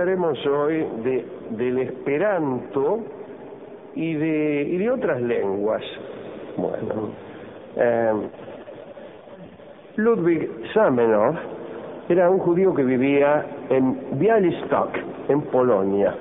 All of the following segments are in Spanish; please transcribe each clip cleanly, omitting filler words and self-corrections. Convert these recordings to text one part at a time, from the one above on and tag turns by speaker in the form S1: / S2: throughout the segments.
S1: hablaremos hoy del esperanto y de otras lenguas. Bueno, Ludwig Zamenhof era un judío que vivía en Białystok, en Polonia.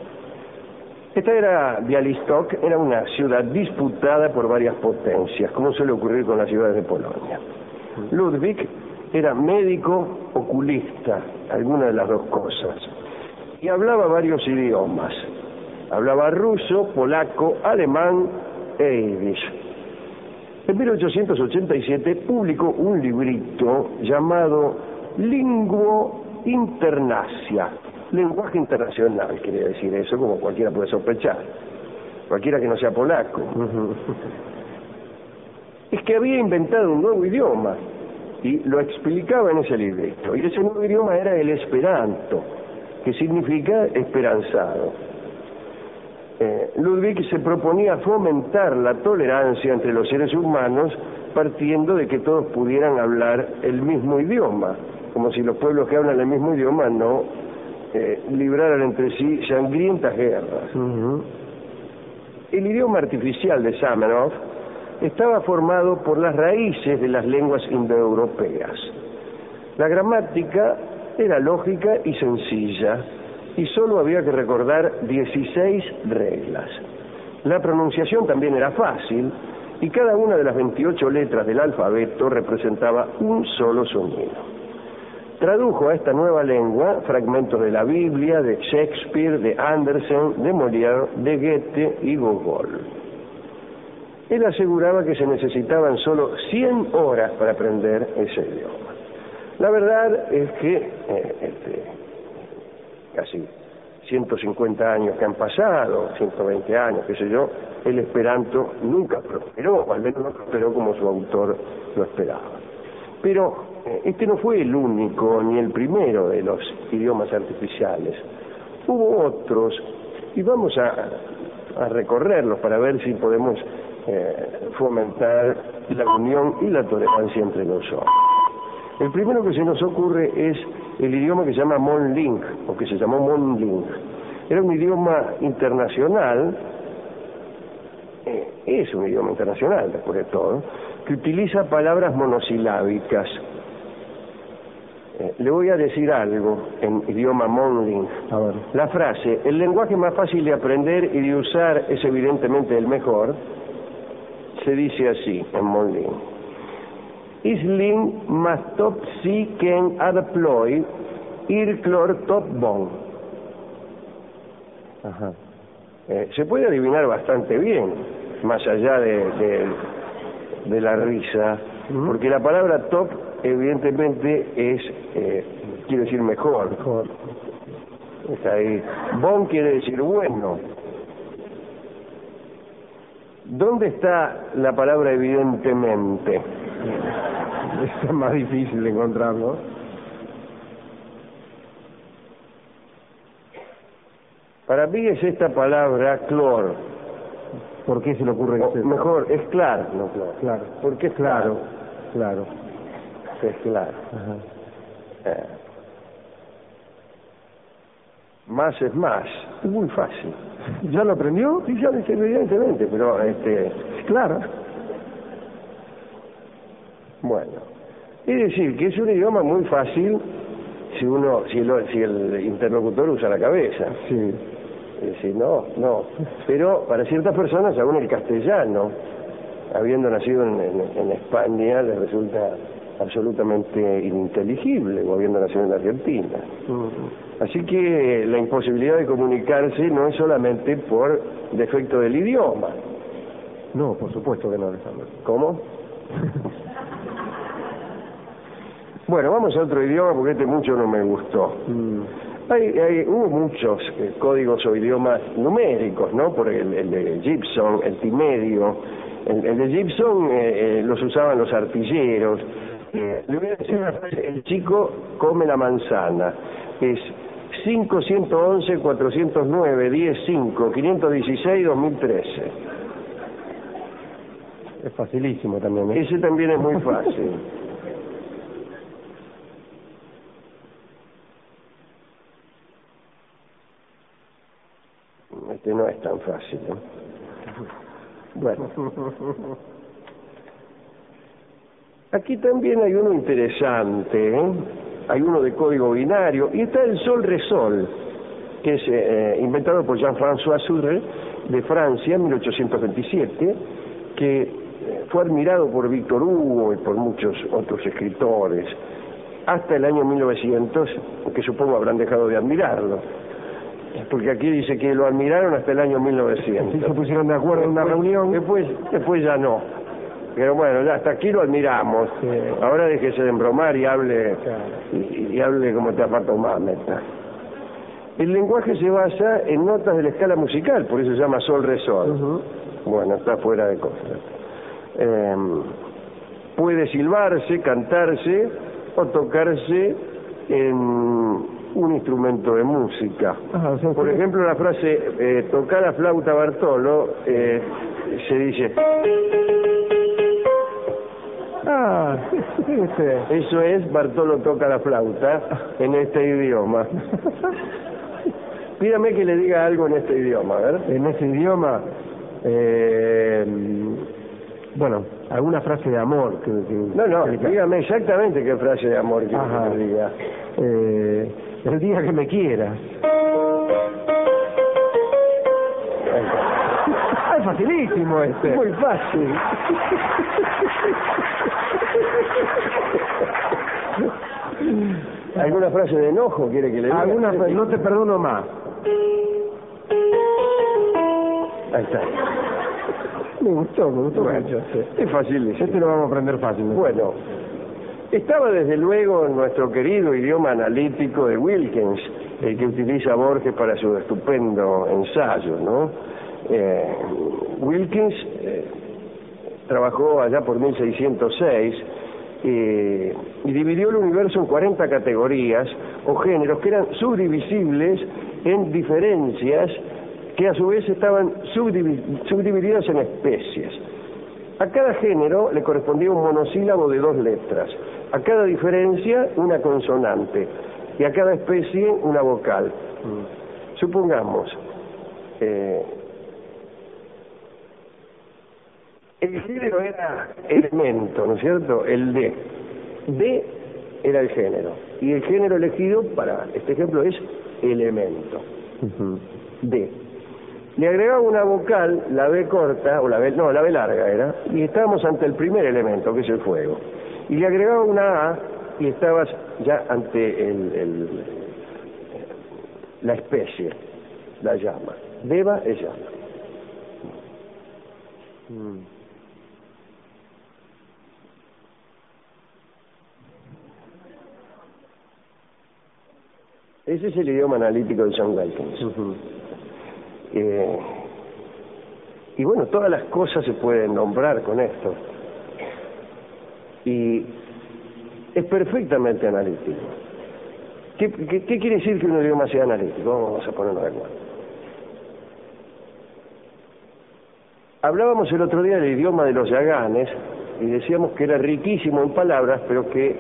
S1: Białystok era una ciudad disputada por varias potencias, como suele ocurrir con las ciudades de Polonia. Ludwig era médico oculista, alguna de las dos cosas, y hablaba varios idiomas. Hablaba ruso, polaco, alemán e yiddish. En 1887 publicó un librito llamado Linguo Internacia, lenguaje internacional, quiere decir eso, como cualquiera puede sospechar, cualquiera que no sea polaco. Es que había inventado un nuevo idioma y lo explicaba en ese librito, y ese nuevo idioma era el esperanto, que significa esperanzado. Ludwig se proponía fomentar la tolerancia entre los seres humanos partiendo de que todos pudieran hablar el mismo idioma, como si los pueblos que hablan el mismo idioma no libraran entre sí sangrientas guerras. El idioma artificial de Zamenhof estaba formado por las raíces de las lenguas indoeuropeas. La gramática era lógica y sencilla, y solo había que recordar 16 reglas. La pronunciación también era fácil, y cada una de las 28 letras del alfabeto representaba un solo sonido. Tradujo a esta nueva lengua fragmentos de la Biblia, de Shakespeare, de Andersen, de Molière, de Goethe y Gogol. Él aseguraba que se necesitaban solo 100 horas para aprender ese idioma. La verdad es que casi 150 años que han pasado, 120 años, qué sé yo, el esperanto nunca prosperó, o al menos no prosperó como su autor lo esperaba. Pero este no fue el único ni el primero de los idiomas artificiales. Hubo otros, y vamos a recorrerlos para ver si podemos fomentar la unión y la tolerancia entre nosotros. El primero que se nos ocurre es el idioma que se llama Monling, o que se llamó Monling. Era un idioma internacional, es un idioma internacional después de todo, que utiliza palabras monosilábicas. Le voy a decir algo en idioma Monling.
S2: A ver.
S1: La frase, el lenguaje más fácil de aprender y de usar es evidentemente el mejor, se dice así en Monling. Isling más top si ken adploy ir clor top bon.
S2: Ajá.
S1: Se puede adivinar bastante bien, más allá de la risa, porque la palabra top evidentemente es, quiere decir mejor. Está ahí. Bon quiere decir bueno. ¿Dónde está la palabra evidentemente?
S2: Es más difícil de encontrarlo.
S1: Para mí es esta palabra clor.
S2: ¿Por qué se le ocurre que sea?
S1: Mejor, es claro, no claro.
S2: Claro.
S1: Porque es claro.
S2: Claro.
S1: Es claro.
S2: Ajá.
S1: Más es más. Es muy fácil.
S2: ¿Ya lo aprendió?
S1: Sí, ya lo sé, evidentemente, pero
S2: Claro.
S1: Bueno, es decir, que es un idioma muy fácil si el interlocutor usa la cabeza.
S2: Sí.
S1: Es decir, no. Pero para ciertas personas, aún el castellano, habiendo nacido en España, les resulta absolutamente ininteligible, o habiendo nacido en Argentina. Así que la imposibilidad de comunicarse no es solamente por defecto del idioma.
S2: No, por supuesto que no, Alejandro.
S1: ¿Cómo? Bueno, vamos a otro idioma porque este mucho no me gustó. Hubo muchos códigos o idiomas numéricos, ¿no? Por el de Gibson, el Timedio. El de Gibson los usaban los artilleros. Le voy a decir una frase: el chico come la manzana. Es 5, 111, 409, 10, 5, 516, 2013.
S2: Es facilísimo también, ¿eh?
S1: Ese también es muy fácil. es tan fácil, ¿eh? Bueno. Aquí también hay uno interesante, ¿eh? Hay uno de código binario, y está el sol-resol, que es inventado por Jean-François Sorel, de Francia, en 1827, que fue admirado por Víctor Hugo y por muchos otros escritores, hasta el año 1900, que supongo habrán dejado de admirarlo, porque aquí dice que lo admiraron hasta el año 1900.
S2: Sí, se pusieron de acuerdo en una reunión.
S1: Después ya no. Pero bueno, ya hasta aquí lo admiramos.
S2: Sí.
S1: Ahora déjese de embromar y hable,
S2: Claro.
S1: y hable como te ha tomado. El lenguaje se basa en notas de la escala musical, por eso se llama sol-re-sol. Bueno, está fuera de costa. Puede silbarse, cantarse o tocarse en un instrumento de música.
S2: Ajá, o sea,
S1: por ejemplo, la frase tocar la flauta Bartolo se dice...
S2: Ah,
S1: Eso es Bartolo toca la flauta en este idioma. Pídame que le diga algo en este idioma, a ver.
S2: En ese idioma, bueno, alguna frase de amor.
S1: No, dígame exactamente qué frase de amor quiere que le diga.
S2: El día que me quieras. Es facilísimo este.
S1: Muy fácil. ¿Alguna frase de enojo quiere que le diga?
S2: Alguna frase, no te perdono más.
S1: Ahí está.
S2: Me gustó mucho.
S1: Es fácil.
S2: Este lo vamos a aprender fácil.
S1: Bueno, estaba desde luego en nuestro querido idioma analítico de Wilkins, el que utiliza Borges para su estupendo ensayo, ¿no? Wilkins trabajó allá por 1606 y dividió el universo en 40 categorías o géneros que eran subdivisibles en diferencias que a su vez estaban subdivididas en especies. A cada género le correspondía un monosílabo de 2 letras, a cada diferencia una consonante y a cada especie una vocal. Supongamos, el género era elemento, ¿no es cierto? El D. D era el género. Y el género elegido para este ejemplo es elemento. D. Le agregaba una vocal, la B corta, o la B larga era, y estábamos ante el primer elemento, que es el fuego. Y le agregaba una A, y estabas ya ante la especie, la llama. Deva es llama. Ese es el idioma analítico de John Wilkins. Y bueno, todas las cosas se pueden nombrar con esto. Y es perfectamente analítico. ¿Qué quiere decir que un idioma sea analítico? Vamos a ponernos de acuerdo. Hablábamos el otro día del idioma de los yaganes y decíamos que era riquísimo en palabras, pero que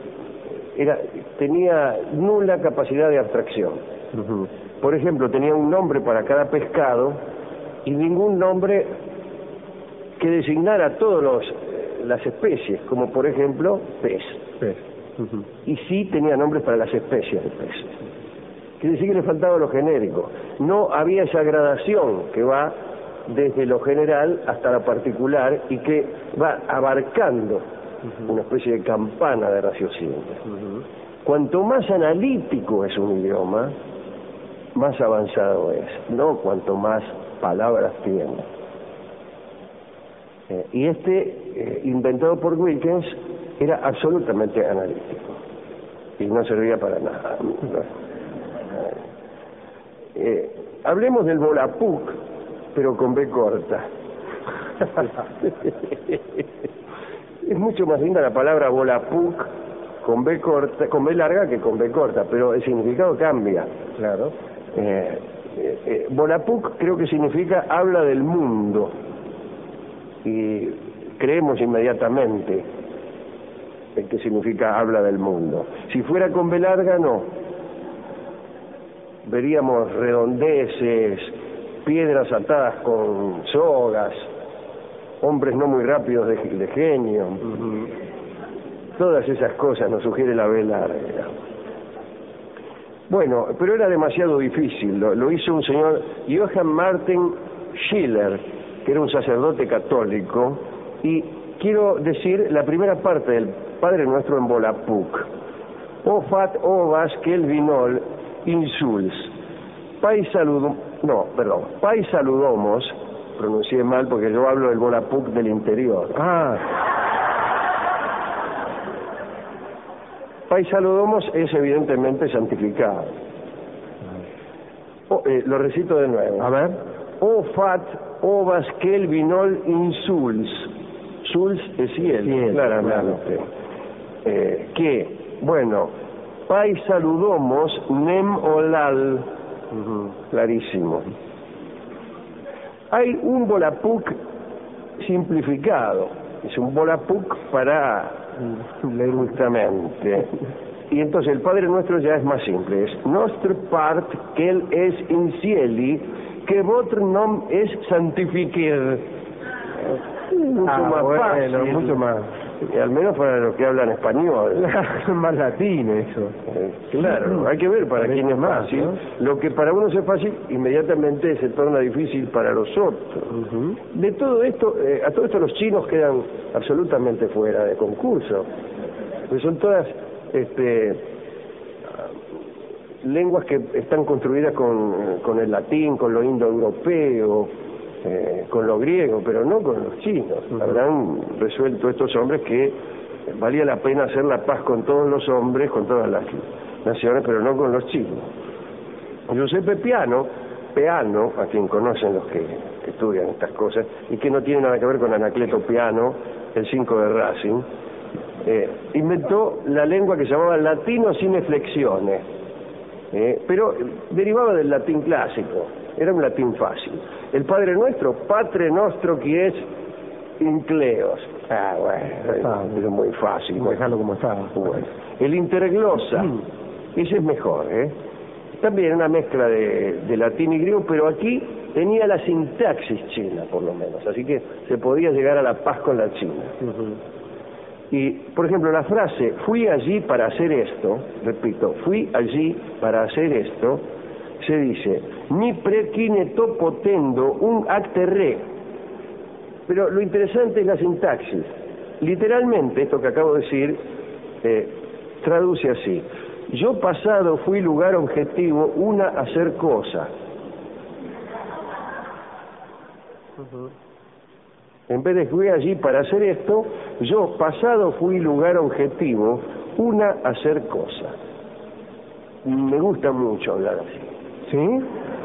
S1: tenía nula capacidad de abstracción. Por ejemplo, tenía un nombre para cada pescado y ningún nombre que designara todas las especies, como por ejemplo pez. Y sí tenía nombres para las especies de pez. Quiere decir que le faltaba lo genérico. No había esa gradación que va desde lo general hasta lo particular y que va abarcando una especie de campana de raciocinio. Cuanto más analítico es un idioma, más avanzado es, no cuanto más palabras tiene. Y inventado por Wilkins, era absolutamente analítico y no servía para nada. Hablemos del Volapük, pero con B corta. Es mucho más linda la palabra Volapük con B corta, con B larga que con B corta, pero el significado cambia.
S2: Claro.
S1: Volapük creo que significa habla del mundo y creemos inmediatamente que significa habla del mundo. Si fuera con B larga, no. Veríamos redondeces, piedras atadas con sogas, hombres no muy rápidos de genio. Todas esas cosas nos sugiere la B larga. Bueno, pero era demasiado difícil. Lo hizo un señor Johann Martin Schiller, que era un sacerdote católico, y quiero decir la primera parte del Padre Nuestro en Volapük. O fat ovas kel vinol insuls. Pai saludomos, pronuncié mal porque yo hablo del Volapük del interior. Pai saludomos es evidentemente santificado. Lo recito de nuevo.
S2: A ver.
S1: O fat ovas kel vinol insuls. Suls es cielo, claramente. Pai saludomos nem olal. Clarísimo. Hay un Volapük simplificado. Es un Volapük para leer justamente. Y entonces el Padre Nuestro ya es más simple. Es Nostr part quel es in cieli, que votre nom es santificar. Mucho más fácil.
S2: Mucho más.
S1: Al menos para los que hablan español.
S2: Más latín eso.
S1: Claro, hay que ver para quién es más fácil.
S2: ¿No?
S1: Lo que para uno es fácil, inmediatamente se torna difícil para los otros. De todo esto, a todo esto los chinos quedan absolutamente fuera de concurso. Pues son todas lenguas que están construidas con el latín, con lo indoeuropeo, con lo griego, pero no con los chinos. Habrán resuelto estos hombres que valía la pena hacer la paz con todos los hombres, con todas las naciones, pero no con los chinos. Giuseppe Peano, a quien conocen los que estudian estas cosas, y que no tiene nada que ver con Anacleto Peano, el 5 de Racing, inventó la lengua que se llamaba latino sin flexiones, pero derivaba del latín clásico, era un latín fácil. El Padre Nuestro, Patre Nostro, que es incleos. Es muy fácil.
S2: Dejarlo como estaba.
S1: Bueno. El interglosa, ese es mejor, También una mezcla de latín y griego, pero aquí tenía la sintaxis china, por lo menos, así que se podía llegar a la paz con la China. Y, por ejemplo, la frase, fui allí para hacer esto, repito, fui allí para hacer esto, se dice, mi prequineto potendo un acte re. Pero lo interesante es la sintaxis. Literalmente, esto que acabo de decir, traduce así. Yo pasado fui lugar objetivo una hacer cosa. En vez de fui allí para hacer esto, yo pasado fui lugar objetivo una hacer cosa. Me gusta mucho hablar así.
S2: ¿Sí?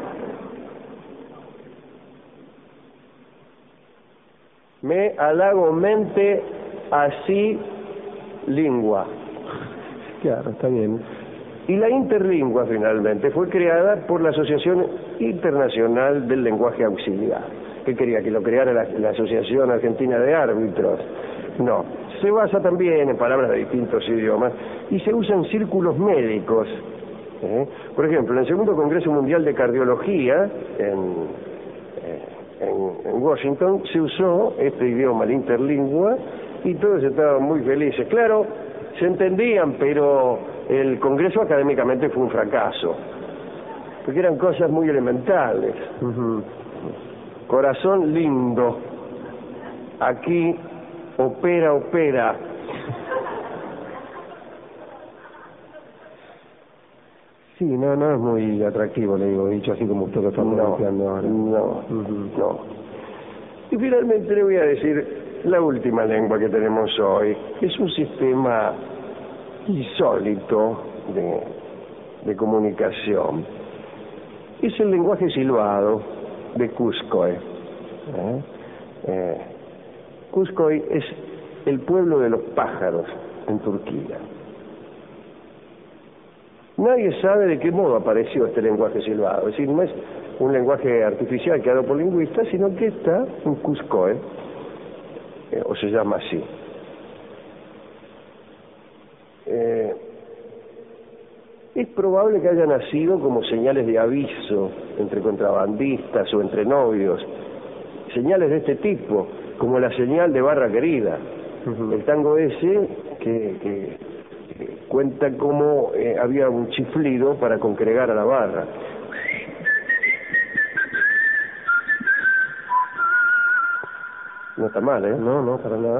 S1: Me halago mente así lingua.
S2: Claro, está bien.
S1: Y la interlingua finalmente fue creada por la Asociación Internacional del Lenguaje Auxiliar. ¿Qué quería? ¿Que lo creara la Asociación Argentina de Árbitros? No. Se basa también en palabras de distintos idiomas y se usa en círculos médicos. Por ejemplo, en el Segundo Congreso Mundial de Cardiología en Washington se usó este idioma, la interlingua, y todos estaban muy felices. Claro, se entendían, pero el Congreso académicamente fue un fracaso, porque eran cosas muy elementales. Corazón lindo, aquí opera.
S2: Sí, no es muy atractivo, le digo, dicho así como usted lo está pronunciando ahora.
S1: No. Y finalmente le voy a decir la última lengua que tenemos hoy. Es un sistema insólito de comunicación. Es el lenguaje silbado de Kuzkoy. Kuzkoy es el pueblo de los pájaros en Turquía. Nadie sabe de qué modo apareció este lenguaje silbado. Es decir, no es un lenguaje artificial creado por lingüistas, sino que está en Kuzkoy, o se llama así. es probable que haya nacido como señales de aviso entre contrabandistas o entre novios, señales de este tipo, como la señal de Barra Querida. El tango ese que cuenta cómo había un chiflido para congregar a la barra. No está mal, ¿eh?
S2: No, para nada.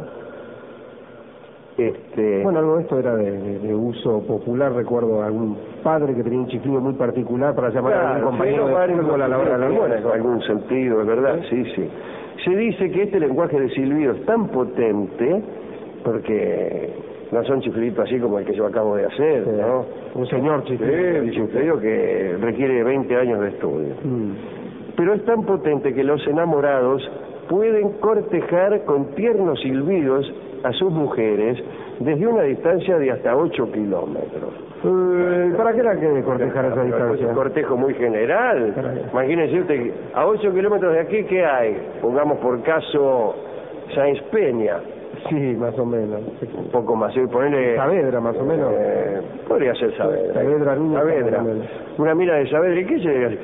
S2: Bueno, algo de esto era de uso popular. Recuerdo a algún padre que tenía un chiflido muy particular para llamar a algún compañero de fútbol a la hora del almuerzo.
S1: En algún sentido, es verdad, sí. Se dice que este lenguaje de silbido es tan potente, porque no son chifliditos así como el que yo acabo de hacer, ¿no?
S2: Un señor chiflido.
S1: Un chiflido que requiere 20 años de estudio. Pero es tan potente que los enamorados pueden cortejar con tiernos silbidos a sus mujeres desde una distancia de hasta 8 kilómetros.
S2: ¿Para qué era que cortejar esa distancia?
S1: Es un cortejo muy general. Imagínense usted, que a 8 kilómetros de aquí, ¿qué hay? Pongamos por caso Sáenz Peña.
S2: Sí, más o menos.
S1: Un poco más, ponerle...
S2: Saavedra, más o menos.
S1: Podría ser Saavedra.
S2: Saavedra.
S1: Una mina de Saavedra, ¿y qué se...?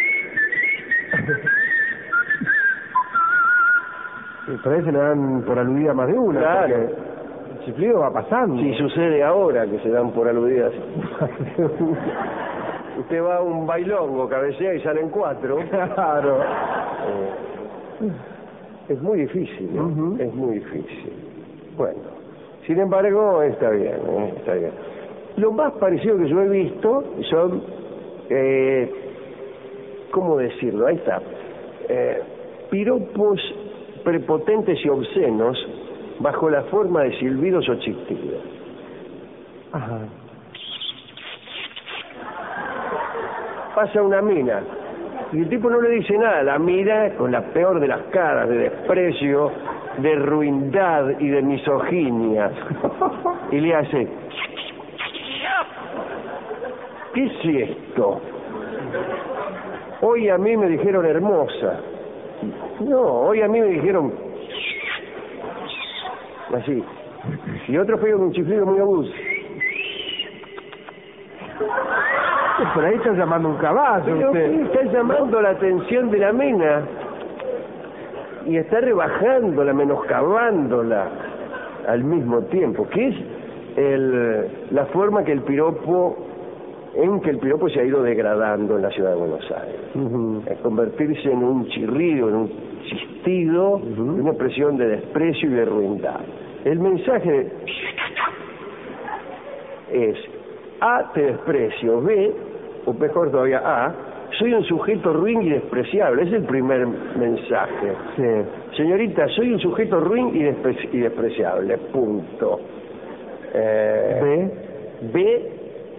S2: Por ahí se le dan por aludida más de una.
S1: Claro.
S2: El chiflido va pasando.
S1: Sí, sucede ahora que se dan por aludidas. Usted va a un bailongo, cabecea y salen 4.
S2: Claro.
S1: Es muy difícil, ¿no? Es muy difícil. Bueno, sin embargo, está bien, está bien. Lo más parecido que yo he visto son, ¿cómo decirlo? Ahí está. Piropos prepotentes y obscenos bajo la forma de silbidos o chistidos.
S2: Ajá.
S1: Pasa una mina y el tipo no le dice nada, la mira con la peor de las caras, de desprecio, de ruindad y de misoginia, y le hace: ¿qué es esto? Hoy a mí me dijeron hermosa. No, hoy a mí me dijeron así. Y otros pegan un chiflido muy agudo.
S2: Por ahí está llamando un caballo.
S1: Pero
S2: usted
S1: está llamando la atención de la mina y está rebajándola, menoscabándola al mismo tiempo, que es la forma que el piropo se ha ido degradando en la ciudad de Buenos Aires. Es convertirse en un chirrido, en un chistido, una expresión de desprecio y de ruindad. El mensaje es: A, te desprecio; B, o mejor todavía, A, soy un sujeto ruin y despreciable. Es el primer mensaje.
S2: Sí.
S1: Señorita, soy un sujeto ruin y despreciable, punto. B,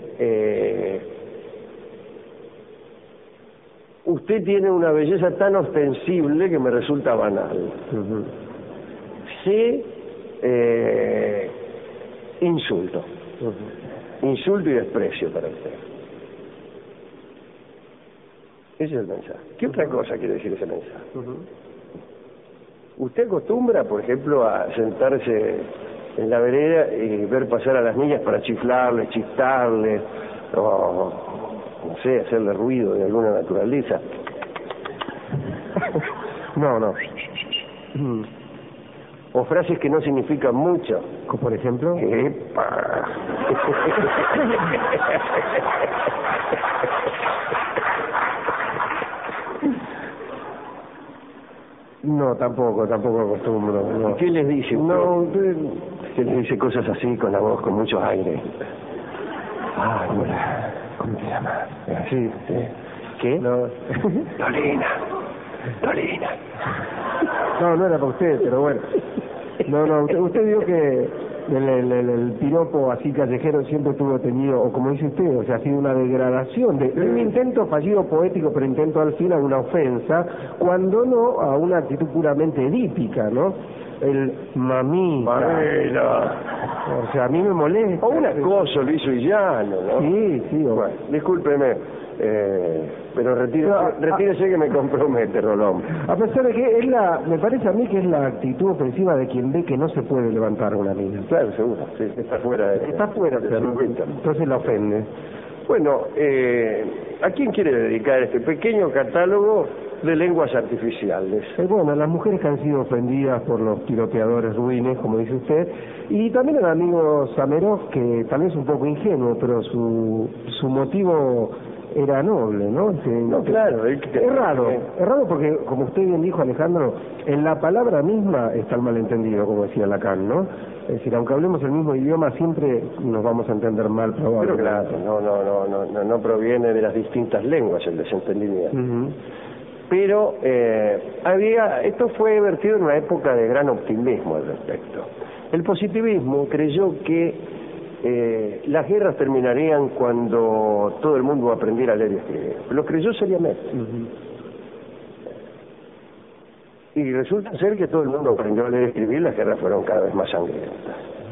S1: usted tiene una belleza tan ostensible que me resulta banal. C, insulto. Insulto y desprecio para usted. Ese es el mensaje. ¿Qué otra cosa quiere decir ese mensaje? ¿Usted acostumbra, por ejemplo, a sentarse en la vereda y ver pasar a las niñas para chiflarles, chistarles, o no sé, hacerle ruido de alguna naturaleza?
S2: No.
S1: O frases que no significan mucho.
S2: ¿Por ejemplo?
S1: ¡Epa!
S2: No, tampoco acostumbro. No.
S1: ¿Qué les dice?
S2: No,
S1: usted les dice cosas así con la voz, con mucho aire.
S2: Hola, ¿cómo te llamas?
S1: Sí. ¿Qué?
S2: No.
S1: Tolina.
S2: No era para usted, pero bueno. No, usted dijo que el piropo así callejero siempre tuvo tenido, o como dice usted, o sea, ha sido una degradación de un intento fallido poético, pero intento al fin a una ofensa, cuando no a una actitud puramente edípica, ¿no? El mamita. O sea, a mí me molesta.
S1: O un acoso liso y llano, ¿no?
S2: Sí.
S1: Bueno, discúlpeme, pero retírese que me compromete, Rolón.
S2: A pesar de que me parece a mí que es la actitud ofensiva de quien ve que no se puede levantar una mina.
S1: Claro, seguro, sí, está fuera de
S2: su cuenta. Entonces la ofende.
S1: Bueno, ¿a quién quiere dedicar este pequeño catálogo de lenguas artificiales?
S2: Bueno, a las mujeres que han sido ofendidas por los tiroteadores ruines, como dice usted, y también al amigo Samerov, que tal vez un poco ingenuo, pero su motivo era noble, ¿no?
S1: No, claro.
S2: Es raro porque, como usted bien dijo, Alejandro, en la palabra misma está el malentendido, como decía Lacan, ¿no? Es decir, aunque hablemos el mismo idioma, siempre nos vamos a entender mal, probablemente.
S1: Pero claro, no proviene de las distintas lenguas el desentendimiento. Pero esto fue vertido en una época de gran optimismo al respecto. El positivismo creyó que las guerras terminarían cuando todo el mundo aprendiera a leer y escribir. Lo creyó seriamente. Y resulta ser que todo el mundo aprendió a leer y escribir, las guerras fueron cada vez más sangrientas.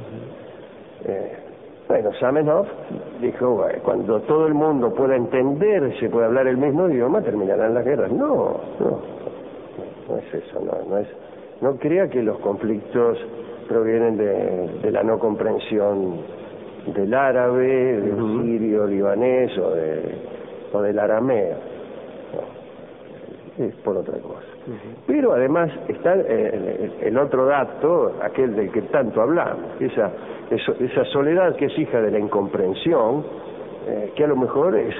S1: Bueno, Zamenhof dijo, cuando todo el mundo pueda entenderse, pueda hablar el mismo idioma, terminarán las guerras. No es eso, no crea que los conflictos provienen de la no comprensión del árabe, del sirio, libanés o del arameo. No, es por otra cosa. Pero además está el otro dato, aquel del que tanto hablamos, esa soledad que es hija de la incomprensión, que a lo mejor es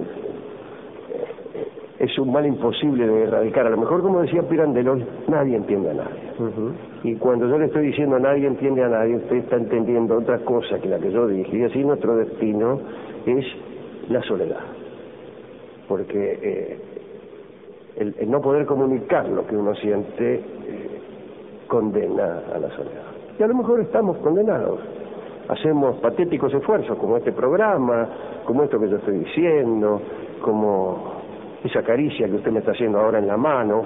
S1: un mal imposible de erradicar. A lo mejor, como decía Pirandello, nadie entiende a nadie. Y cuando yo le estoy diciendo nadie entiende a nadie, usted está entendiendo otra cosa que la que yo dije, y así nuestro destino es la soledad. Porque el no poder comunicar lo que uno siente condena a la soledad. Y a lo mejor estamos condenados. Hacemos patéticos esfuerzos como este programa, como esto que yo estoy diciendo, como esa caricia que usted me está haciendo ahora en la mano.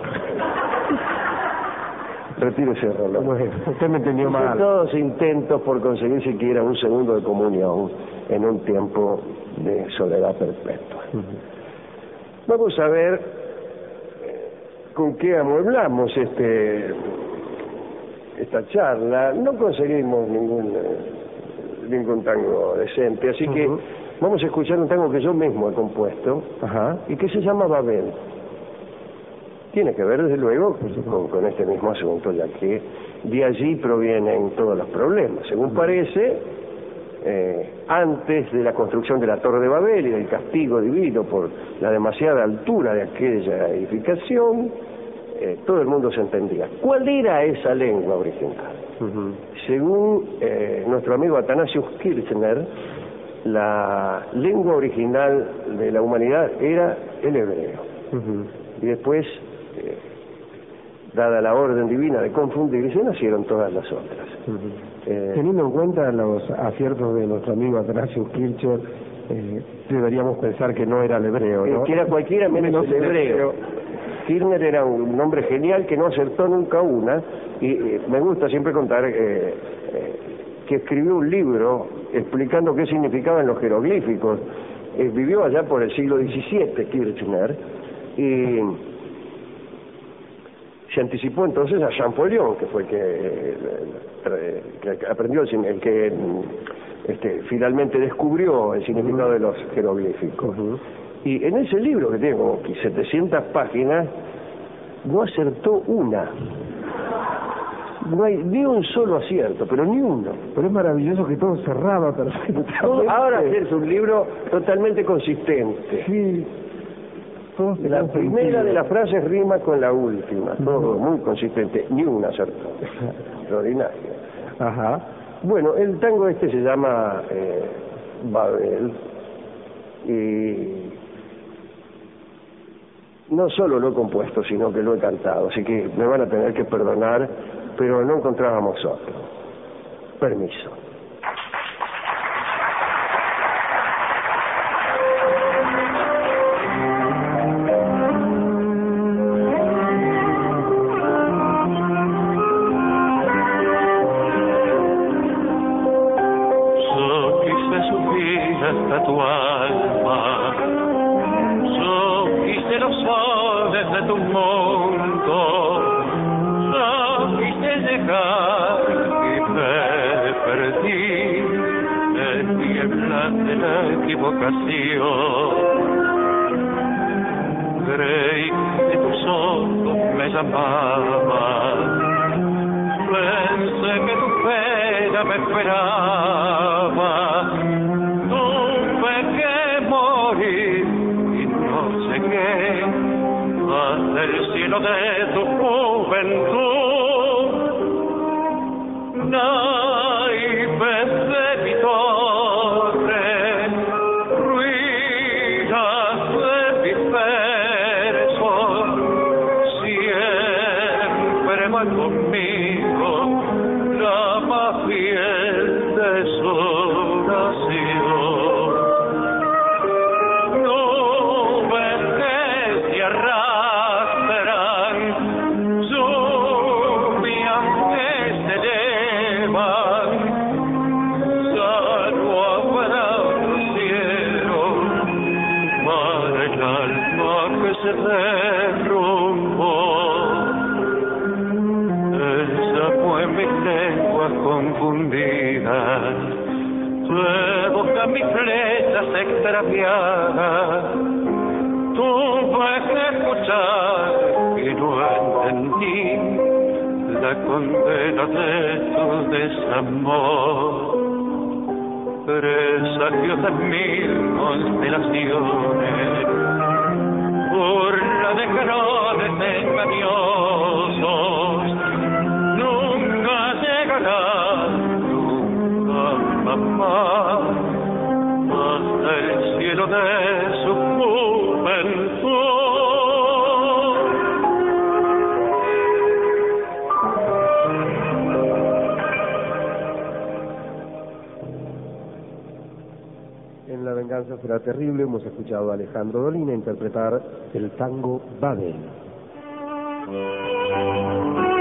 S1: Retiro ese reloj.
S2: Bueno, usted me entendió mal.
S1: Todos intentos por conseguir siquiera un segundo de comunión en un tiempo de soledad perpetua. Vamos a ver con qué amueblamos esta charla. No conseguimos ningún tango decente, así que vamos a escuchar un tango que yo mismo he compuesto y que se llama Babel. Tiene que ver, desde luego, con este mismo asunto, ya que de allí provienen todos los problemas. Según parece, antes de la construcción de la Torre de Babel y del castigo divino por la demasiada altura de aquella edificación, todo el mundo se entendía. ¿Cuál era esa lengua original? Según nuestro amigo Athanasius Kirchner, la lengua original de la humanidad era el hebreo. Y después, dada la orden divina de confundirse, nacieron todas las otras.
S2: Teniendo en cuenta los aciertos de nuestro amigo Athanasius Kirchner, deberíamos pensar que no era el hebreo, ¿no?
S1: Que era cualquiera menos el hebreo. Kirchner era un hombre genial que no acertó nunca una, y me gusta siempre contar que escribió un libro explicando qué significaban los jeroglíficos. Vivió allá por el siglo XVII Kirchner, y se anticipó entonces a Champollion, que fue el que aprendió, el que finalmente descubrió el significado de los jeroglíficos. Y en ese libro, que tiene como 700 páginas, no acertó una. No hay ni un solo acierto, pero ni uno.
S2: Pero es maravilloso que todo cerraba perfectamente.
S1: Ahora es un libro totalmente consistente.
S2: Sí.
S1: La primera de las frases rima con la última, todo muy consistente, ni una acertó. Extraordinario. Bueno, el tango este se llama Babel, y no solo lo he compuesto, sino que lo he cantado, así que me van a tener que perdonar, pero no encontrábamos otro. Permiso.
S3: Hasta tu alma, yo quise los soles de tu mundo, yo quise llegar y me perdí en niebla de la equivocación. Creí que tus ojos me llamaban, pensé que tu pena me esperaba. Tuve que morir y no llegué hasta el cielo de tu juventud. Naipes de mi torre, ruinas de mi verso, siempre va conmigo la más fiel de su nación. Nubes que se arrastran, lluvias que se elevan, salvo habrá otro cielo para el alma que se derrumbó. Esa fue mi lengua confundida, de boca mi flechas extraviadas. Tuve que escuchar y no entendí la condena de tu desamor. Presagios de mil constelaciones, burla de carones engañosos, nunca llegará, nunca jamás, hasta el cielo de su juventud.
S2: En La venganza será terrible hemos escuchado a Alejandro Dolina interpretar el tango Babel.